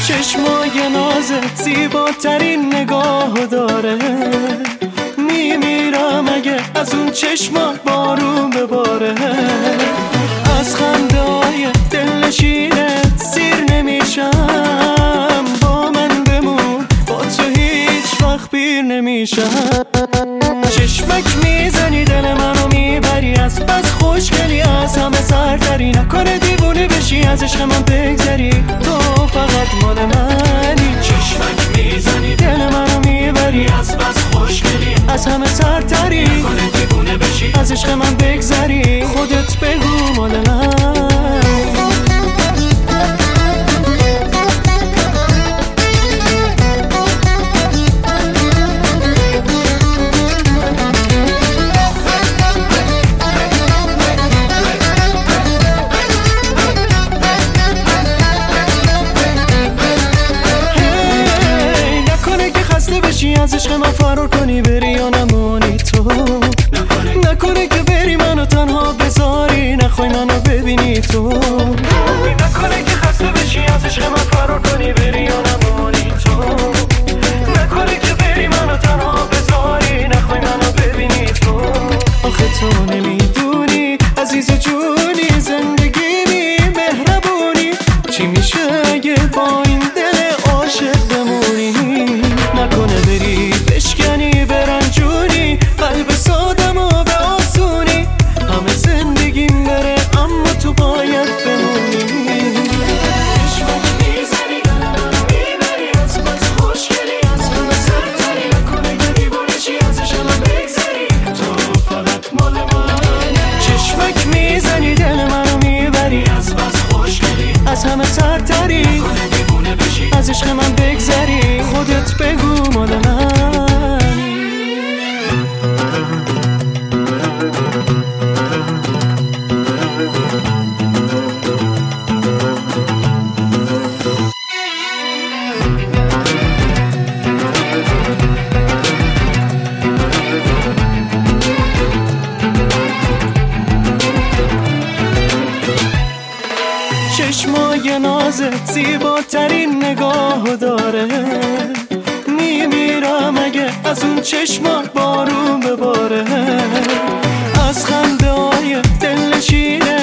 چشمای نازت زیباترین نگاه داره. میمیرم اگه از اون چشما بارون بباره. از خنده های دلنشینت سیر نمیشم. با من بمون، با تو هیچ وقت پیر نمیشم. چشمک میزنی دل منو میبری، از بس خوشگلی از همه سرتری. نکنه دیوونه بشی از عشق من بگذری، تو فقط مال منی. چشمک میزنی دل منو میبری، از بس خوشگلی از همه سرتری. نکنه دیوونه بشی از عشق من بگذری، خودت بگو مال من. از عشق من فرار کنی بری یا نمانی تو. نکنه که بری منو تنها بذاری، نخوای منو ببینی تو. نکنه که خسته بشی از عشق من فرار کنی بری یا نمانی تو. نکنه که بری منو تنها بذاری، نخوای منو ببینی تو. آخه تو نمیدونی عزیز جونی، زندگی بی مهربونی. چی میشه اگه با این دل عاشق بمونی؟ نکنه بری بشکنی برنجونی قلب سادم و به آسونی. همه زندگیم بره اما تو باید بمونی. چشمک میزنی میبری، از بس خوشگلی از همه سرتری. نکنه که دیوونه شی از عشق من بگذری، تو فقط مال منی. چشمک میزنی دل منو میبری، از بس خوشگلی از همه سرتری. نکنه دیوونه بشی از عشق من بگذری، خودت بگو مال منی. چشمای نازت زیباترین نگاه داره. میمیرم اگه از اون چشما بارون بباره. از خنده های دلنشینه